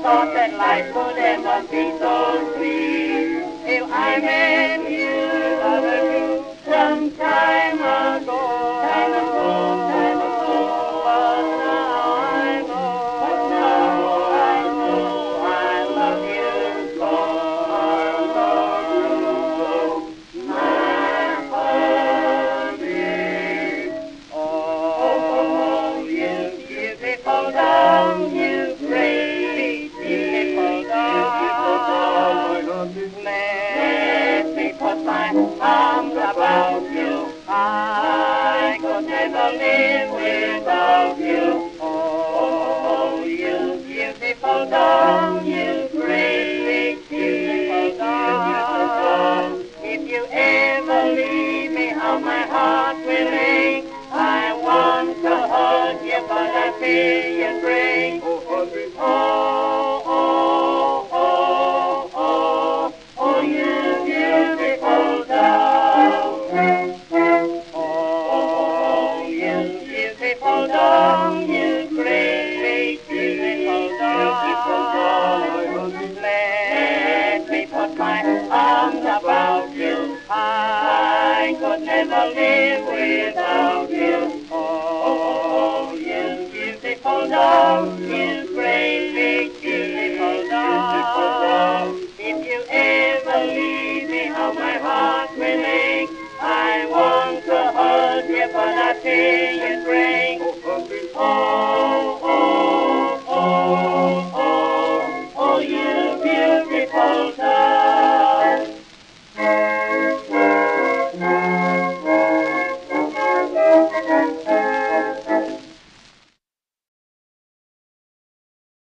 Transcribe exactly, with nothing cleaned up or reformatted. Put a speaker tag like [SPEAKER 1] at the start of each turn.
[SPEAKER 1] thought that life could ever be so sweet. If I met you, some time ago, time ago, time ago, but now I know, but now I know I love you so, I love you so, my honey. Oh, you beautiful down, you great beautiful down, let me put my arms about you. I could never live without you. Oh, you beautiful down, you great beautiful down. If you ever leave me, how my heart will ache. I want to hug you, but I fear you break. Oh, oh, oh, oh, oh, you beautiful down. Oh, you beautiful down, you great beautiful down. Let me put my arms about you. I could never live without you. Oh, you beautiful down, you great big beautiful down. If you ever leave me, how my heart will ache. I want to hug you, but I fear you break. Oh, oh, oh, oh, oh, you beautiful down.